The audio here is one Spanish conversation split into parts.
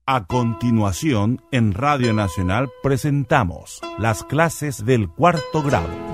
A continuación, en Radio Nacional presentamos las clases del cuarto grado.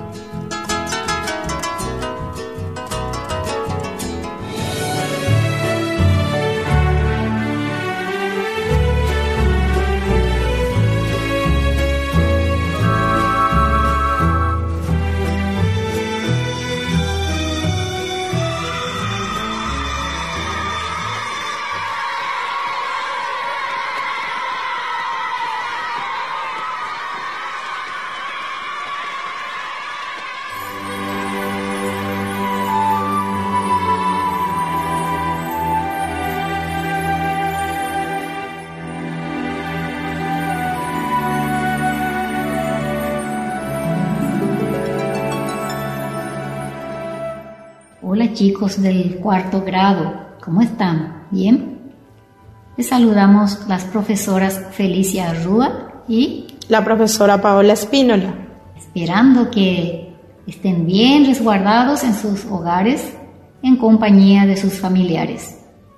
Hola chicos del cuarto grado, ¿cómo están? ¿Bien? Les saludamos las profesoras Felicia Arrúa y la profesora Paola Espínola. Esperando que estén bien resguardados en sus hogares en compañía de sus familiares.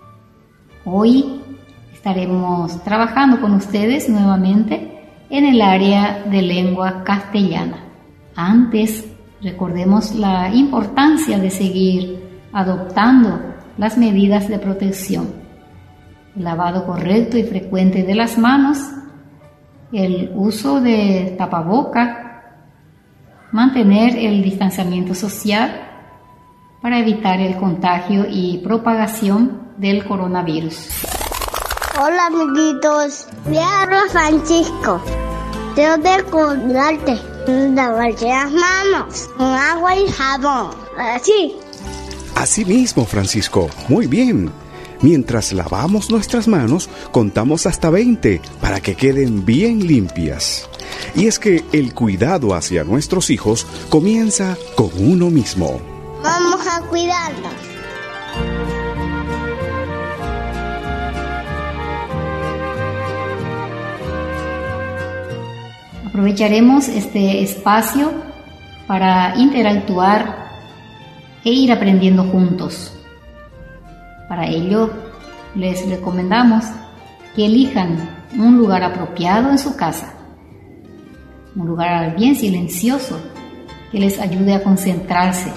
Hoy estaremos trabajando con ustedes nuevamente en el área de lengua castellana. Antes, recordemos la importancia de seguir adoptando las medidas de protección, el lavado correcto y frecuente de las manos, el uso de tapaboca, mantener el distanciamiento social para evitar el contagio y propagación del coronavirus. Hola amiguitos, me habla Francisco. Tengo que cuidarte. Lavarse las manos con agua y jabón. Así mismo, Francisco. Muy bien. Mientras lavamos nuestras manos, contamos hasta 20 para que queden bien limpias. Y es que el cuidado hacia nuestros hijos comienza con uno mismo. Vamos a cuidarnos. Aprovecharemos este espacio para interactuar e ir aprendiendo juntos. Para ello, les recomendamos que elijan un lugar apropiado en su casa, un lugar bien silencioso que les ayude a concentrarse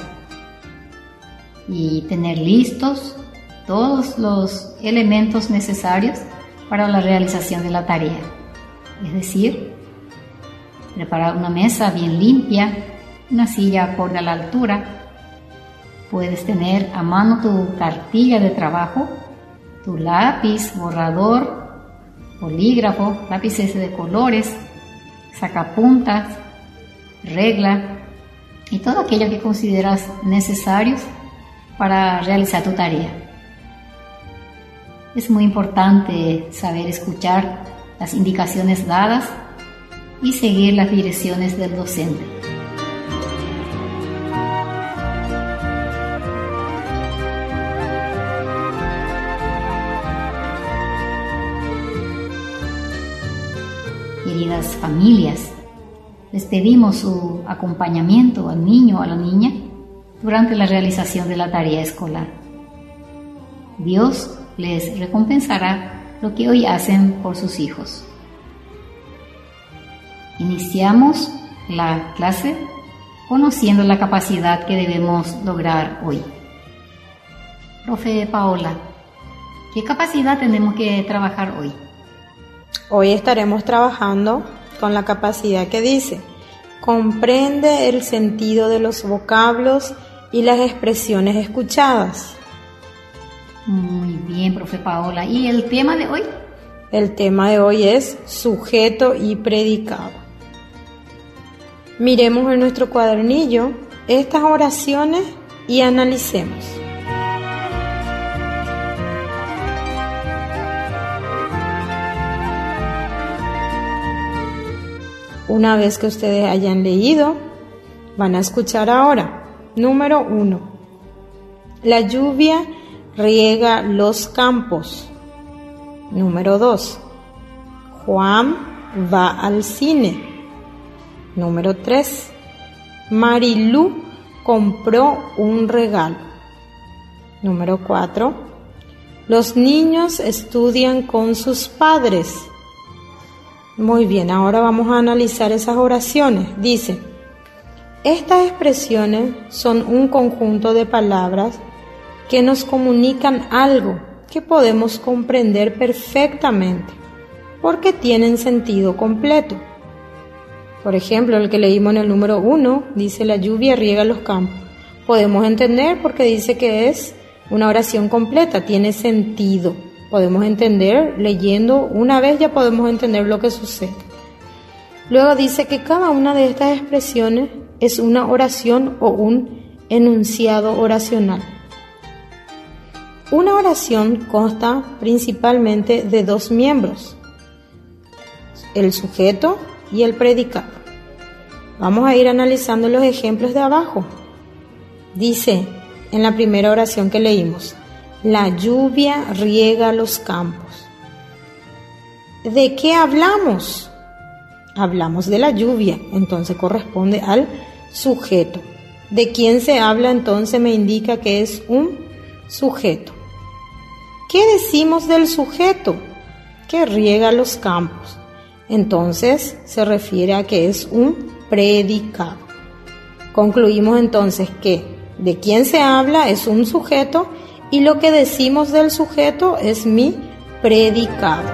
y tener listos todos los elementos necesarios para la realización de la tarea. Es decir, preparar una mesa bien limpia, una silla acorde a la altura. Puedes tener a mano tu cartilla de trabajo, tu lápiz, borrador, bolígrafo, lápices de colores, sacapuntas, regla y todo aquello que consideras necesarios para realizar tu tarea. Es muy importante saber escuchar las indicaciones dadas y seguir las direcciones del docente. Queridas familias, les pedimos su acompañamiento al niño o a la niña durante la realización de la tarea escolar. Dios les recompensará lo que hoy hacen por sus hijos. Iniciamos la clase conociendo la capacidad que debemos lograr hoy. Profe Paola, ¿qué capacidad tenemos que trabajar hoy? Hoy estaremos trabajando con la capacidad que dice: comprende el sentido de los vocablos y las expresiones escuchadas. Muy bien, profe Paola. ¿Y el tema de hoy? El tema de hoy es sujeto y predicado. Miremos en nuestro cuadernillo estas oraciones y analicemos. Una vez que ustedes hayan leído, van a escuchar ahora. Número 1. La lluvia riega los campos. Número 2. Juan va al cine. Número 3. Marilú compró un regalo. Número 4. Los niños estudian con sus padres. Muy bien, ahora vamos a analizar esas oraciones. Dice, estas expresiones son un conjunto de palabras que nos comunican algo que podemos comprender perfectamente, porque tienen sentido completo. Por ejemplo, el que leímos en el número 1, dice la lluvia riega los campos. Podemos entender porque dice que es una oración completa, tiene sentido. Podemos entender, leyendo una vez ya podemos entender lo que sucede. Luego dice que cada una de estas expresiones es una oración o un enunciado oracional. Una oración consta principalmente de dos miembros, el sujeto y el predicado. Vamos a ir analizando los ejemplos de abajo. Dice en la primera oración que leímos, la lluvia riega los campos. ¿De qué hablamos? Hablamos de la lluvia, entonces corresponde al sujeto. ¿De quién se habla? Entonces me indica que es un sujeto. ¿Qué decimos del sujeto? Que riega los campos. Entonces se refiere a que es un predicado. Concluimos entonces que de quién se habla es un sujeto y lo que decimos del sujeto es mi predicado.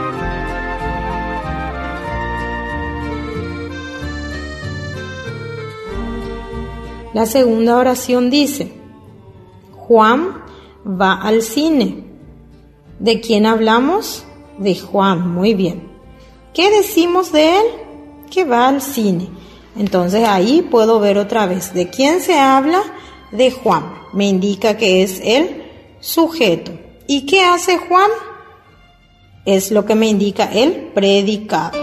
La segunda oración dice, Juan va al cine. ¿De quién hablamos? De Juan, muy bien. ¿Qué decimos de él? Que va al cine. Entonces ahí puedo ver otra vez, ¿de quién se habla? De Juan. Me indica que es el sujeto. ¿Y qué hace Juan? Es lo que me indica el predicado.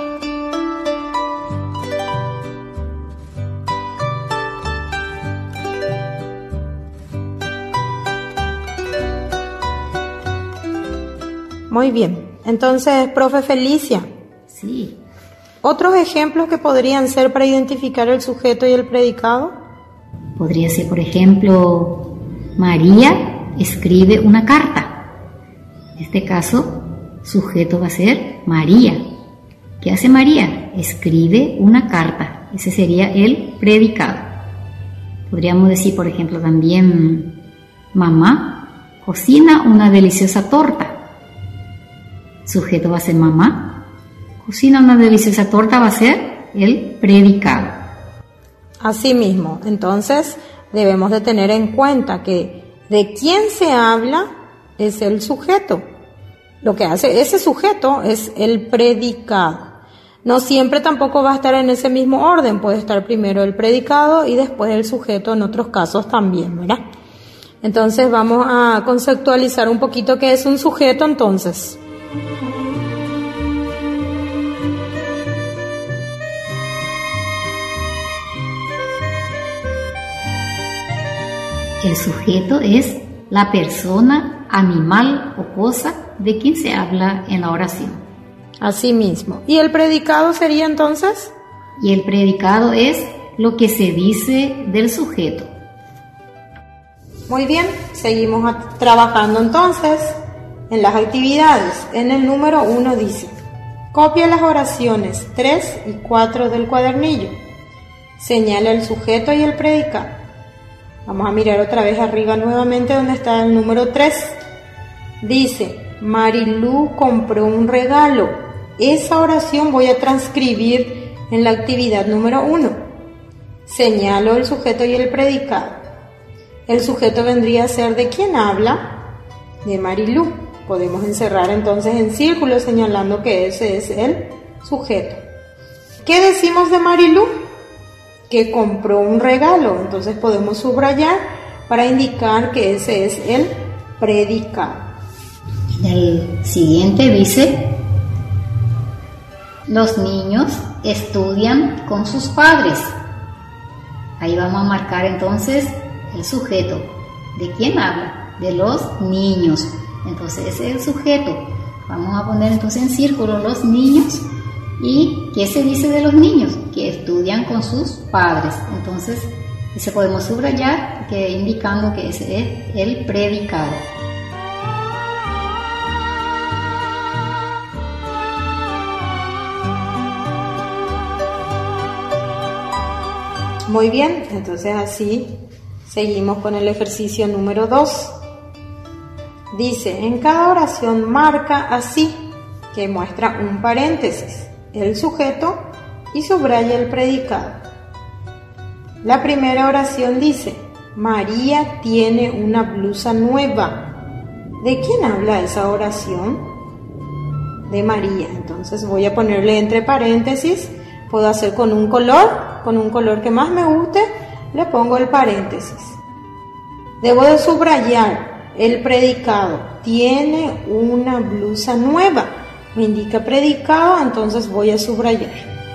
Muy bien. Entonces, profe Felicia. Sí. ¿Otros ejemplos que podrían ser para identificar el sujeto y el predicado? Podría ser, por ejemplo, María escribe una carta. En este caso, sujeto va a ser María. ¿Qué hace María? Escribe una carta. Ese sería el predicado. Podríamos decir, por ejemplo, también mamá cocina una deliciosa torta. Sujeto va a ser mamá. Cocina una deliciosa torta va a ser el predicado. Así mismo, entonces debemos de tener en cuenta que de quién se habla es el sujeto. Lo que hace ese sujeto es el predicado. No siempre tampoco va a estar en ese mismo orden, puede estar primero el predicado y después el sujeto en otros casos también, ¿verdad? Entonces vamos a conceptualizar un poquito qué es un sujeto entonces. El sujeto es la persona, animal o cosa de quien se habla en la oración. Así mismo. ¿Y el predicado sería entonces? Y el predicado es lo que se dice del sujeto. Muy bien, seguimos trabajando entonces en las actividades. En el número 1 dice, copia las oraciones 3 y 4 del cuadernillo. Señala el sujeto y el predicado. Vamos a mirar otra vez arriba nuevamente donde está el número 3. Dice, Marilú compró un regalo. Esa oración voy a transcribir en la actividad número 1. Señalo el sujeto y el predicado. El sujeto vendría a ser de quién habla, de Marilú. Podemos encerrar entonces en círculo señalando que ese es el sujeto. ¿Qué decimos de Marilú? Que compró un regalo, entonces podemos subrayar para indicar que ese es el predicado. El siguiente dice, los niños estudian con sus padres. Ahí vamos a marcar entonces el sujeto. ¿De quién habla? De los niños. Entonces ese es el sujeto. Vamos a poner entonces en círculo los niños. ¿Y qué se dice de los niños? Que estudian con sus padres. Entonces, ese podemos subrayar, que indicando que ese es el predicado. Muy bien, entonces así seguimos con el ejercicio número 2. Dice, en cada oración marca así, que muestra un paréntesis, el sujeto y subraya el predicado. La primera oración dice, María tiene una blusa nueva. ¿De quién habla esa oración? De María. Entonces voy a ponerle entre paréntesis, puedo hacer con un color que más me guste, le pongo el paréntesis. Debo de subrayar el predicado, tiene una blusa nueva, me indica predicado, entonces voy a subrayar.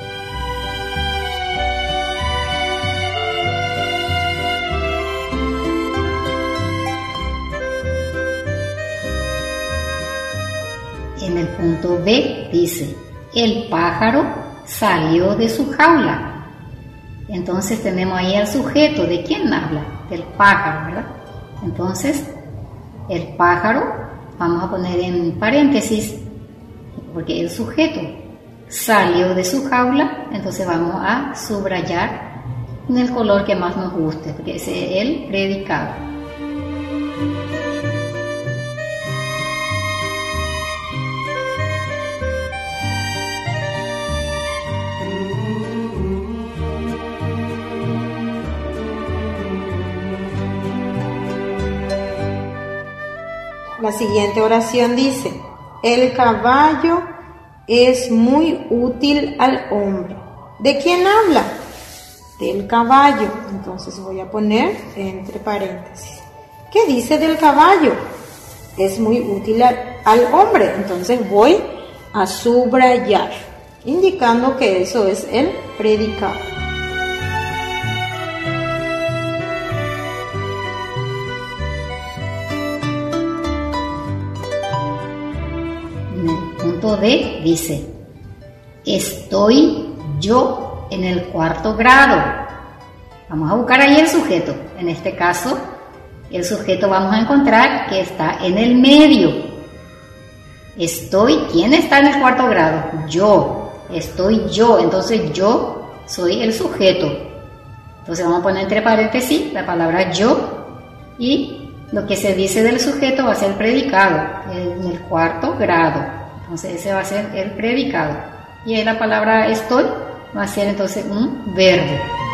En el punto B dice, el pájaro salió de su jaula. Entonces tenemos ahí el sujeto, ¿de quién habla? Del pájaro, ¿verdad? Entonces, el pájaro, vamos a poner en paréntesis, porque el sujeto salió de su jaula, entonces vamos a subrayar en el color que más nos guste, porque ese es el predicado. La siguiente oración dice, el caballo es muy útil al hombre. ¿De quién habla? Del caballo. Entonces voy a poner entre paréntesis. ¿Qué dice del caballo? Es muy útil al hombre. Entonces voy a subrayar, indicando que eso es el predicado. Punto D dice, estoy yo en el 4º grado. Vamos a buscar ahí el sujeto. En este caso, el sujeto vamos a encontrar que está en el medio. ¿Quién está en el 4º grado? Yo. Estoy yo. Entonces yo soy el sujeto. Entonces vamos a poner entre paréntesis la palabra yo y lo que se dice del sujeto va a ser predicado en el 4º grado. Entonces ese va a ser el predicado. Y ahí la palabra estoy va a ser entonces un verbo.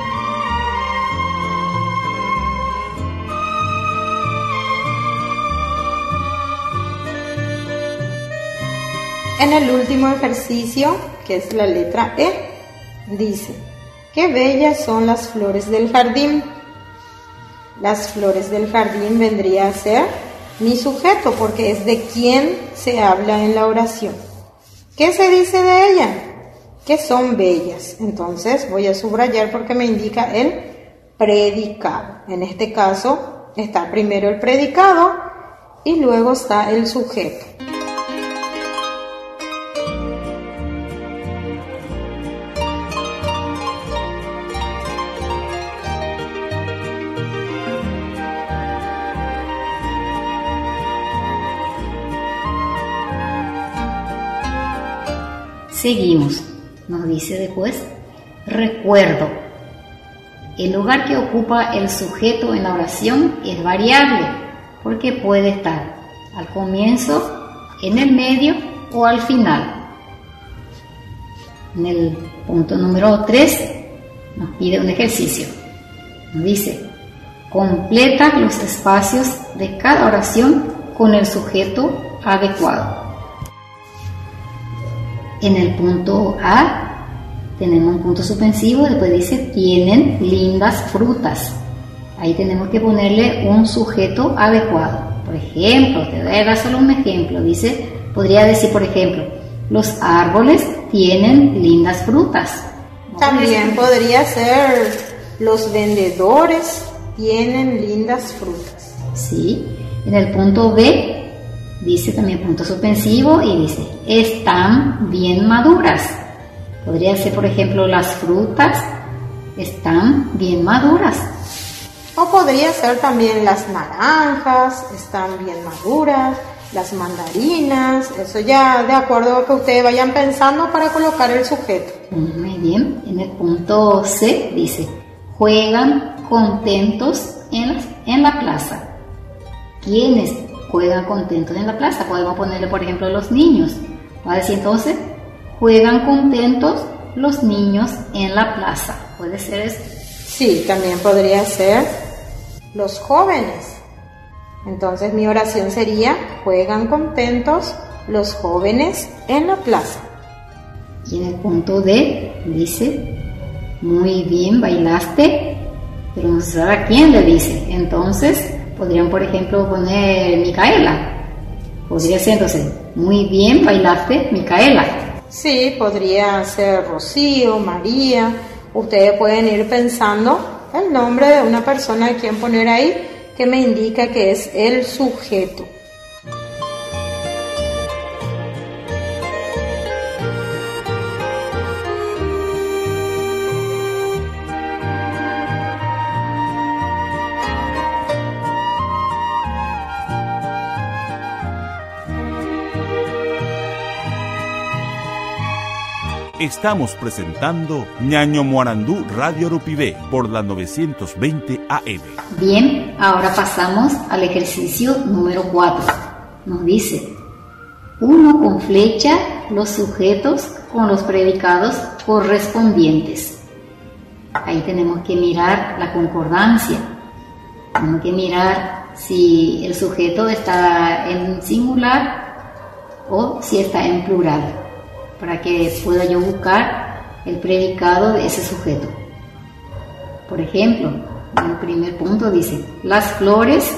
En el último ejercicio, que es la letra E, dice, qué bellas son las flores del jardín. Las flores del jardín vendría a ser mi sujeto, porque es de quien se habla en la oración. ¿Qué se dice de ella? Que son bellas. Entonces voy a subrayar porque me indica el predicado. En este caso está primero el predicado y luego está el sujeto. Seguimos, nos dice después, recuerdo. El lugar que ocupa el sujeto en la oración es variable, porque puede estar al comienzo, en el medio o al final. En el punto número 3 nos pide un ejercicio. Nos dice, completa los espacios de cada oración con el sujeto adecuado. En el punto A tenemos un punto suspensivo, después dice tienen lindas frutas. Ahí tenemos que ponerle un sujeto adecuado. Por ejemplo, te voy a dar solo un ejemplo. Podría decir, por ejemplo, los árboles tienen lindas frutas. También podría ser los vendedores tienen lindas frutas. Sí. En el punto B dice también punto suspensivo y dice, están bien maduras. Podría ser, por ejemplo, las frutas están bien maduras. O podría ser también las naranjas están bien maduras, las mandarinas, eso ya de acuerdo a que ustedes vayan pensando para colocar el sujeto. Muy bien. En el punto C dice, juegan contentos en la plaza. ¿Quiénes juegan contentos en la plaza? Podemos ponerle, por ejemplo, los niños. Va a decir entonces, juegan contentos los niños en la plaza. ¿Puede ser eso? Sí, también podría ser los jóvenes. Entonces mi oración sería, juegan contentos los jóvenes en la plaza. Y en el punto D dice, muy bien, bailaste, pero no se sabe a quién le dice. Entonces podrían, por ejemplo, poner Micaela. Podría ser entonces, muy bien, bailaste, Micaela. Sí, podría ser Rocío, María. Ustedes pueden ir pensando el nombre de una persona a quien poner ahí que me indica que es el sujeto. Estamos presentando Ñaño Moarandú Radio Arupibé por la 920 AM. Bien, ahora pasamos al ejercicio número 4. Nos dice, uno con flecha los sujetos con los predicados correspondientes. Ahí tenemos que mirar la concordancia. Tenemos que mirar si el sujeto está en singular o si está en plural, para que pueda yo buscar el predicado de ese sujeto. Por ejemplo, en el primer punto dice, las flores,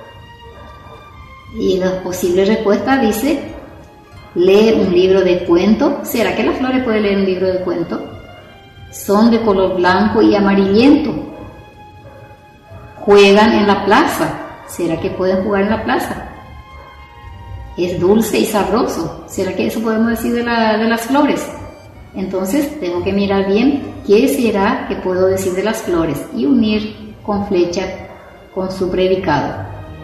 y la posible respuesta dice, lee un libro de cuento. ¿Será que las flores pueden leer un libro de cuento? Son de color blanco y amarillento. Juegan en la plaza. ¿Será que pueden jugar en la plaza? Es dulce y sabroso. ¿Será que eso podemos decir de las flores? Entonces tengo que mirar bien qué será que puedo decir de las flores y unir con flecha con su predicado.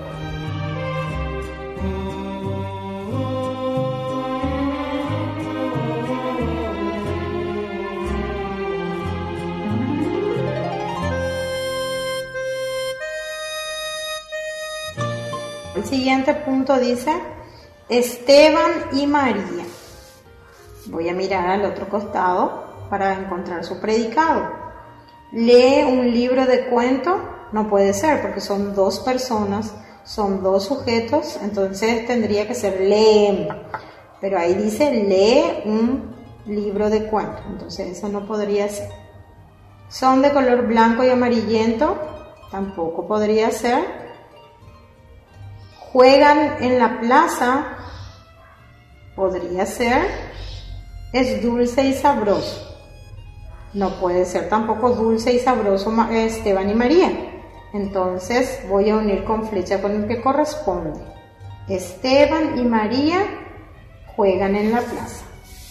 El siguiente punto dice Esteban y María. Voy a mirar al otro costado para encontrar su predicado. Lee un libro de cuento. No puede ser porque son dos personas, son dos sujetos, entonces tendría que ser leen. Pero ahí dice lee un libro de cuento, entonces eso no podría ser. Son de color blanco y amarillento, tampoco podría ser. Juegan en la plaza, podría ser. Es dulce y sabroso. No puede ser tampoco dulce y sabroso Esteban y María. Entonces voy a unir con flecha con el que corresponde. Esteban y María juegan en la plaza.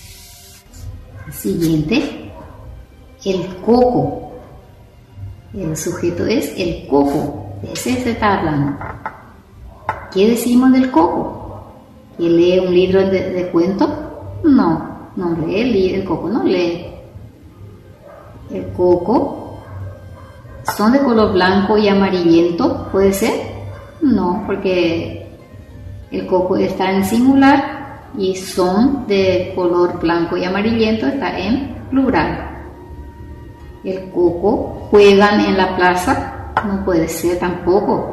Siguiente, el coco. El sujeto es el coco. De ese se está hablando. ¿Qué decimos del coco? ¿Que lee un libro de cuentos? No lee el coco, no lee. El coco son de color blanco y amarillento, ¿puede ser? No, porque el coco está en singular y son de color blanco y amarillento está en plural. El coco juegan en la plaza, no puede ser tampoco.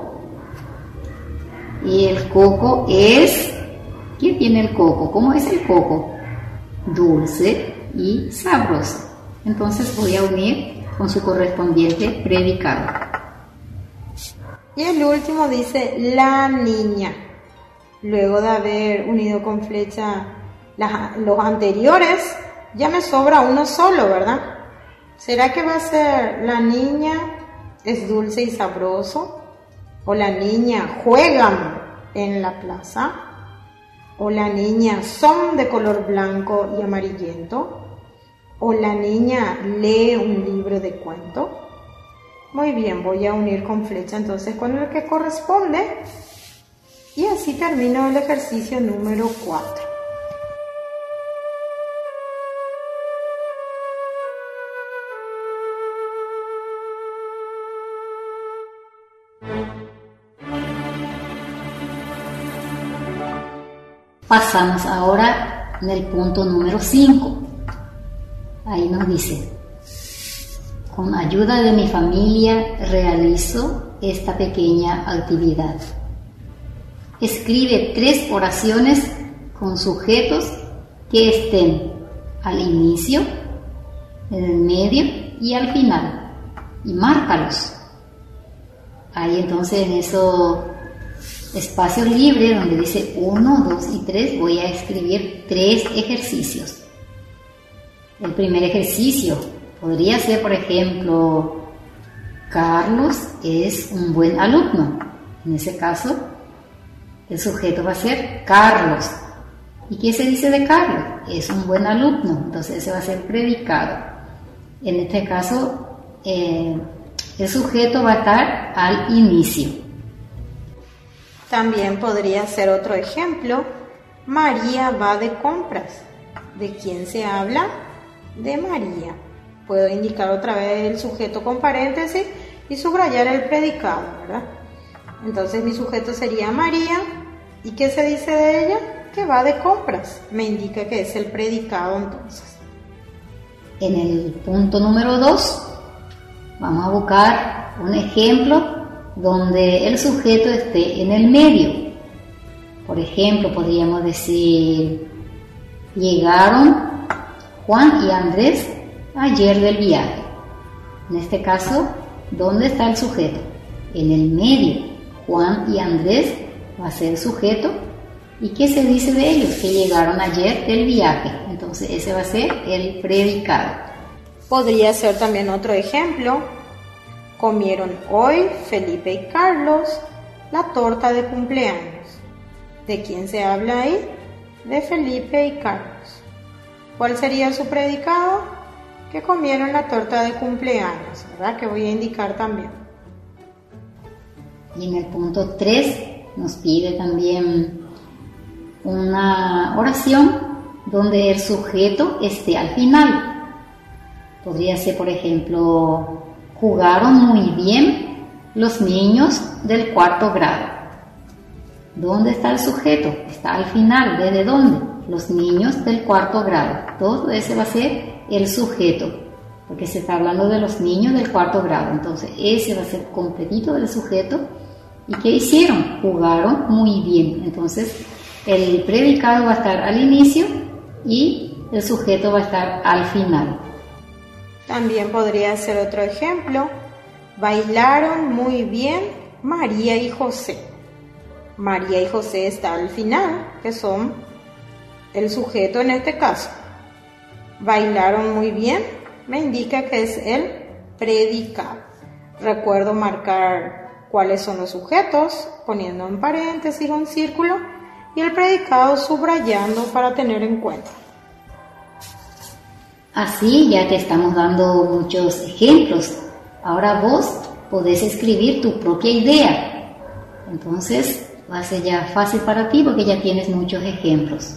Y el coco es, ¿qué tiene el coco? ¿Cómo es el coco? Dulce y sabroso. Entonces voy a unir con su correspondiente predicado. Y el último dice la niña. Luego de haber unido con flecha los anteriores, ya me sobra uno solo, ¿verdad? ¿Será que va a ser la niña es dulce y sabroso? ¿O la niña juegan en la plaza? ¿O la niña son de color blanco y amarillento? ¿O la niña lee un libro de cuento? Muy bien, voy a unir con flecha entonces con el que corresponde. Y así termino el ejercicio número 4. Pasamos ahora en el punto número 5. Ahí nos dice: con ayuda de mi familia realizo esta pequeña actividad. Escribe 3 oraciones con sujetos que estén al inicio, en el medio y al final, y márcalos. Ahí entonces en esos espacios libres donde dice 1, 2 y 3 voy a escribir 3 ejercicios. El primer ejercicio podría ser, por ejemplo, Carlos es un buen alumno. En ese caso, el sujeto va a ser Carlos. ¿Y qué se dice de Carlos? Es un buen alumno. Entonces ese va a ser predicado. En este caso, el sujeto va a estar al inicio. También podría ser otro ejemplo. María va de compras. ¿De quién se habla? De María. Puedo indicar otra vez el sujeto con paréntesis y subrayar el predicado, ¿verdad? Entonces mi sujeto sería María. ¿Y qué se dice de ella? Que va de compras. Me indica que es el predicado entonces. En el punto número 2 vamos a buscar un ejemplo donde el sujeto esté en el medio. Por ejemplo, podríamos decir: llegaron Juan y Andrés ayer del viaje. En este caso, ¿dónde está el sujeto? En el medio. Juan y Andrés va a ser el sujeto. ¿Y qué se dice de ellos? Que llegaron ayer del viaje. Entonces ese va a ser el predicado. Podría ser también otro ejemplo. Comieron hoy Felipe y Carlos la torta de cumpleaños. ¿De quién se habla ahí? De Felipe y Carlos. ¿Cuál sería su predicado? Que comieron la torta de cumpleaños, ¿verdad? Que voy a indicar también. Y en el punto 3 nos pide también una oración donde el sujeto esté al final. Podría ser, por ejemplo, jugaron muy bien los niños del 4º grado. ¿Dónde está el sujeto? Está al final. ¿Desde dónde? Los niños del 4º grado. Todo ese va a ser el sujeto, porque se está hablando de los niños del 4º grado. Entonces ese va a ser completito del sujeto. ¿Y qué hicieron? Jugaron muy bien. Entonces el predicado va a estar al inicio y el sujeto va a estar al final. También podría ser otro ejemplo. Bailaron muy bien María y José. María y José está al final, que son el sujeto en este caso. Bailaron muy bien me indica que es el predicado. Recuerdo marcar cuáles son los sujetos, poniendo en paréntesis un círculo, y el predicado subrayando para tener en cuenta. Así ya te estamos dando muchos ejemplos. Ahora vos podés escribir tu propia idea. Entonces va a ser ya fácil para ti porque ya tienes muchos ejemplos.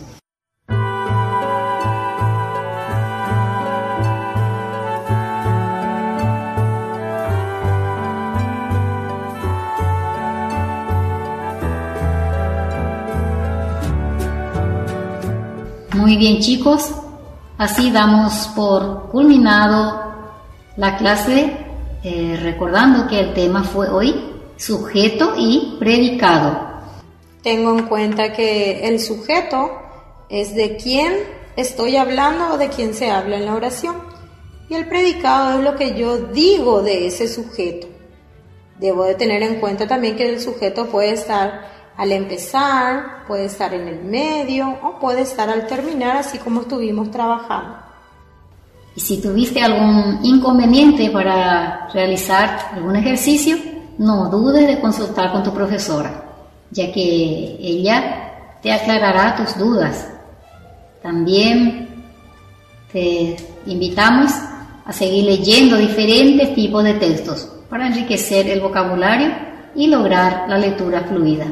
Muy bien, chicos, así damos por culminado la clase, recordando que el tema fue hoy sujeto y predicado. Tengo en cuenta que el sujeto es de quién estoy hablando o de quién se habla en la oración, y el predicado es lo que yo digo de ese sujeto. Debo de tener en cuenta también que el sujeto puede estar al empezar, puede estar en el medio o puede estar al terminar, así como estuvimos trabajando. Y si tuviste algún inconveniente para realizar algún ejercicio, no dudes de consultar con tu profesora, ya que ella te aclarará tus dudas. También te invitamos a seguir leyendo diferentes tipos de textos para enriquecer el vocabulario y lograr la lectura fluida.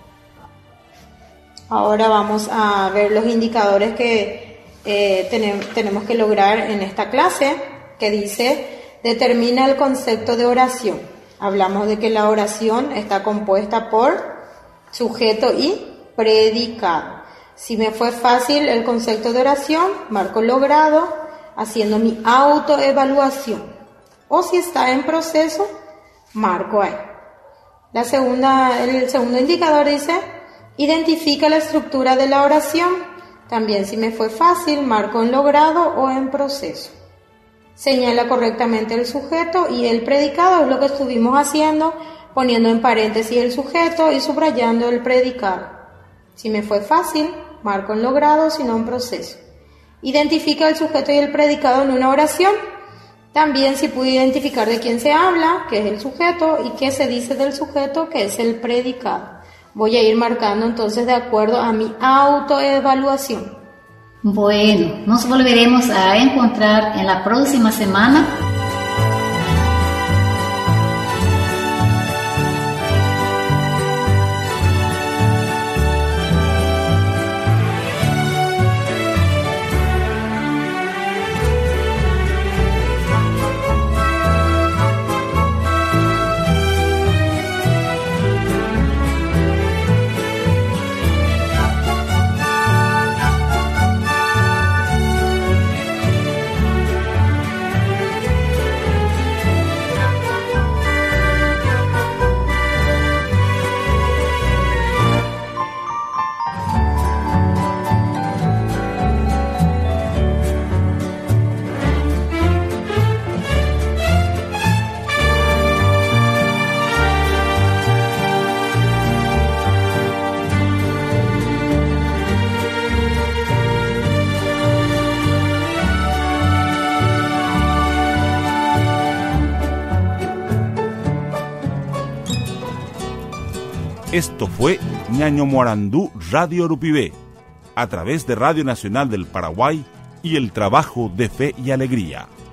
Ahora vamos a ver los indicadores que tenemos que lograr en esta clase, que dice, determina el concepto de oración. Hablamos de que la oración está compuesta por sujeto y predicado. Si me fue fácil el concepto de oración, marco logrado, haciendo mi autoevaluación. O si está en proceso, marco ahí. El segundo indicador dice, identifica la estructura de la oración. También si me fue fácil, marco en logrado o en proceso. Señala correctamente el sujeto y el predicado, es lo que estuvimos haciendo, poniendo en paréntesis el sujeto y subrayando el predicado. Si me fue fácil, marco en logrado, si no en proceso. Identifica el sujeto y el predicado en una oración. También si pude identificar de quién se habla, que es el sujeto, y qué se dice del sujeto, que es el predicado. Voy a ir marcando entonces de acuerdo a mi autoevaluación. Bueno, nos volveremos a encontrar en la próxima semana. Esto fue Ñaño Morandú Radio Urupibé, a través de Radio Nacional del Paraguay y el trabajo de Fe y Alegría.